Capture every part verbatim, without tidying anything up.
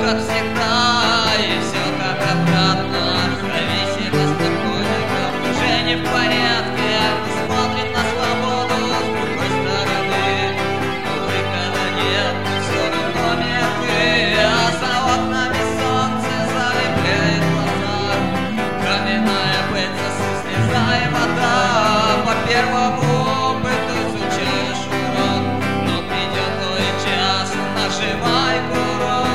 как всегда, и все как обратно. Зависимость наркотиков уже не в порядке, смотрит на свободу с другой стороны. Но выхода нет, все равно мертвы, а за окнами солнце залепляет глаза. Каменная пыльца, слеза и вода. По первому опыту изучаешь урок, но придет твой час, нажимай курок.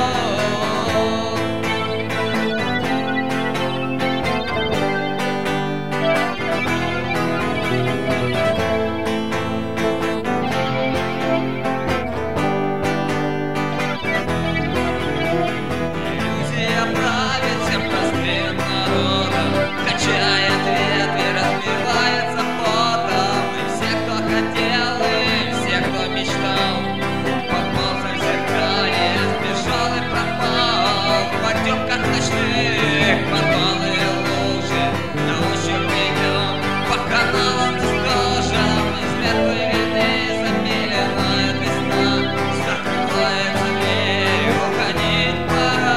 Иллюзия правит всем простым народом, качает ветви, разбивается потом. И все, кто хотел, и все, кто мечтал, попал в зеркалье, сбежал и пропал. В потемках ночных подвалы и лужи, на ощупь идем по каналам и стожам. Из мертвой вины замиленная весна, закрывается дверь, уходить пора.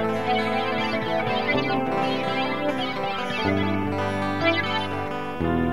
Thank you.